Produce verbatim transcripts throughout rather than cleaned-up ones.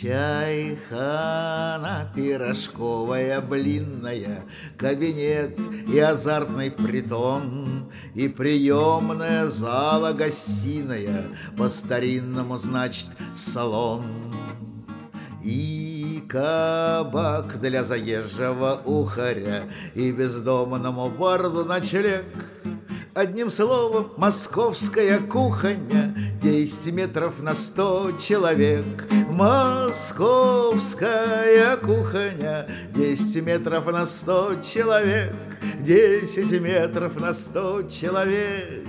Чайхана пирожковая, блинная, кабинет и азартный притон, и приемная зала гостиная, по-старинному, значит, салон. И кабак для заезжего ухаря, и бездомному барду ночлег. Одним словом, московская кухня, десять метров на сто человек. Московская кухня, десять метров на сто человек. Десять метров на сто человек.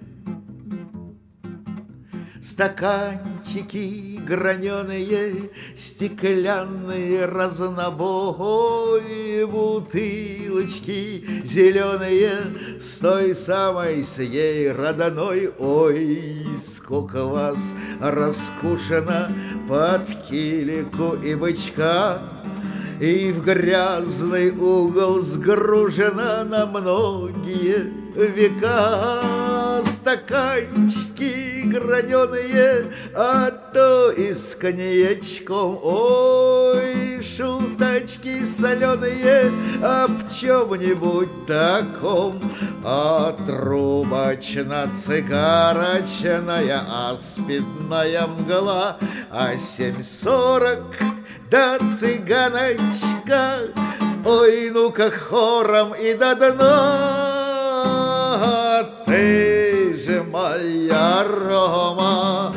Стаканчики граненые, стеклянные, разнобой, бутылочки зеленые с той самой сей родной. Ой, сколько вас раскушено под килику и бычка, и в грязный угол сгружено на многие века. Стаканчики граненые, а то и с коньячком. Ой, шуточки соленые об чем-нибудь таком. А трубочно-цигарочная, аспидная мгла, а семь сорок, да цыганочка. Ой, ну-ка хором и до дна. Ты же моя Рома,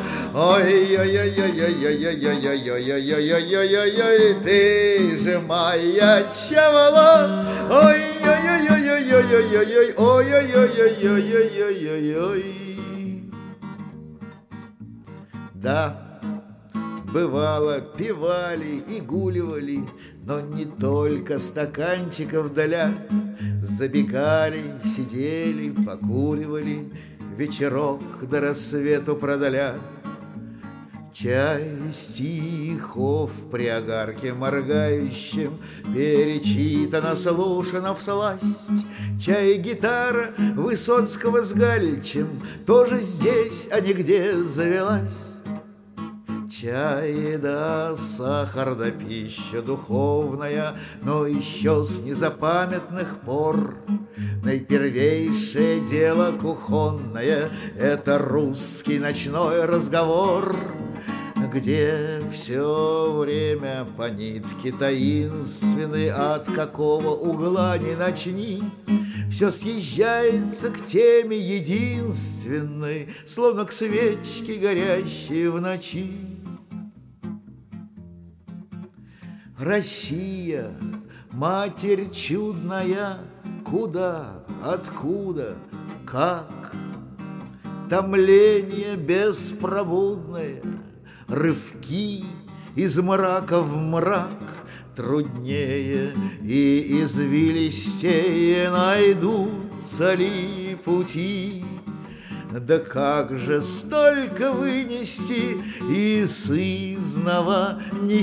ой-ой-ой-ой-ой-ой-ой-ой-ой-ой-ой-ой-ой-ой, ты же моя Чавала, ой-ой-ой-ой-ой-ой-ой-ой-ой-ой-ой-ой-ой-ой. Да, бывало, пивали и гуливали, но не только стаканчиков доля. Забегали, сидели, покуривали, вечерок до рассвету продоля. Чай стихов при огарке моргающем перечитано, слушано всласть. Чай гитара Высоцкого с Галичем тоже здесь, а нигде завелась. Чай да сахар да пища духовная, но еще с незапамятных пор наипервейшее дело кухонное — это русский ночной разговор, где все время по нитке таинственной, от какого угла ни начни, все съезжается к теме единственной, словно к свечке, горящей в ночи. Россия, матерь чудная, куда, откуда, как? Томление беспробудное, рывки из мрака в мрак, труднее и извилистее найдутся ли пути. Да как же столько вынести и сызнова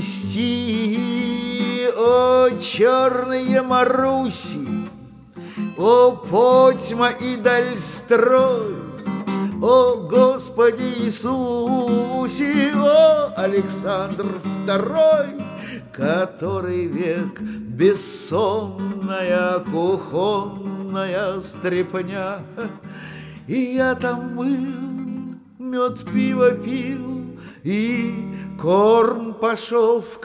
нести? О, черные Маруси, о, потьма и дальстрой, о, Господи Иисусе, о, Александр Второй, который век бессонная кухонная стряпня. И я там был, мед пиво пил, и корм пошел в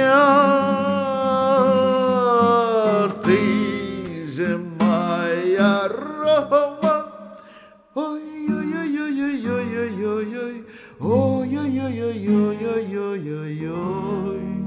коня. Ты же моя Рома, ой-ой-ой-ой-ой-ой-ой-ой, ой-ой-ой-ой-ой-ой-ой-ой.